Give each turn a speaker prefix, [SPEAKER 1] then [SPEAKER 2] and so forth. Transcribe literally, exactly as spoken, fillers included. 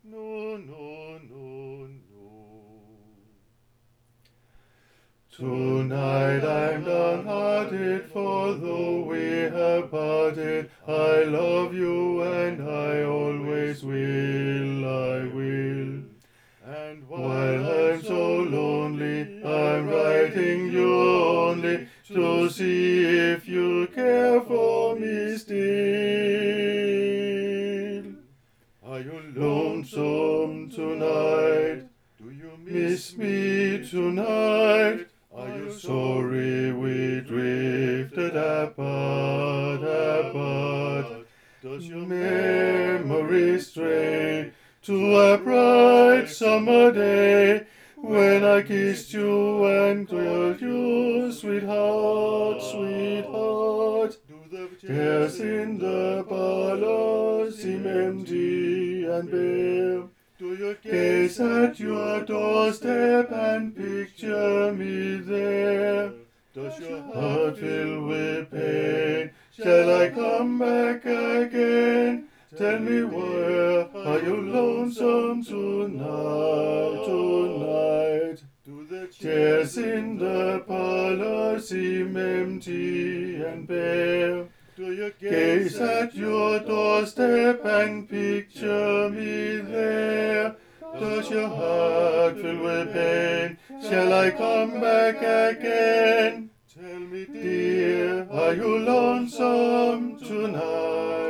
[SPEAKER 1] No, no, no, no. Tonight I'm downhearted, for though we have parted, I love you and I always will, I will. And while I'm so lonely, I'm writing you only to see if you care for me still. Are you lonesome tonight? Do you miss me tonight? Are you sorry we drifted apart, apart? Does your memory stray to a bright summer day when I kissed you and told you, sweetheart, sweetheart? Do the chairs in the parlor seem empty and bare? Do you gaze at your doorstep and picture me there? Does your heart fill with pain? Shall I come back again? Tell me, where are you lonesome tonight, tonight? Do the chairs in the parlor seem empty and bare? Do you gaze at your doorstep and picture me there? Does your heart fill with pain? Shall I come back again? Tell me, dear, are you lonesome tonight?